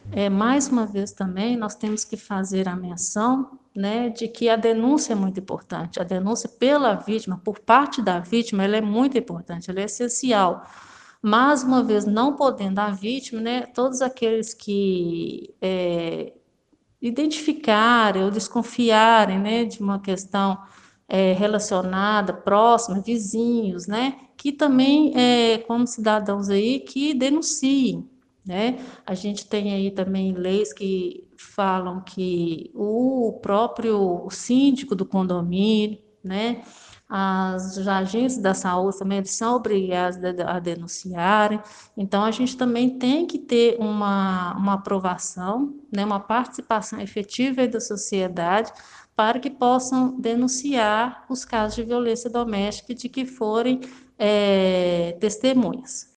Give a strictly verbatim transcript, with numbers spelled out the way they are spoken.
É, mais uma vez também, nós temos que fazer a menção, né, de que a denúncia é muito importante. A denúncia pela vítima, por parte da vítima, ela é muito importante, ela é essencial. Mais uma vez, não podendo a vítima, né, todos aqueles que é, identificarem ou desconfiarem, né, de uma questão é, relacionada, próxima, vizinhos, né, que também, é, como cidadãos aí, que denunciem, né? A gente tem aí também leis que falam que o próprio síndico do condomínio, né, as agentes da saúde também eles são obrigados a denunciarem. Então, a gente também tem que ter uma, uma aprovação, né, uma participação efetiva da sociedade para que possam denunciar os casos de violência doméstica de que forem é, testemunhas.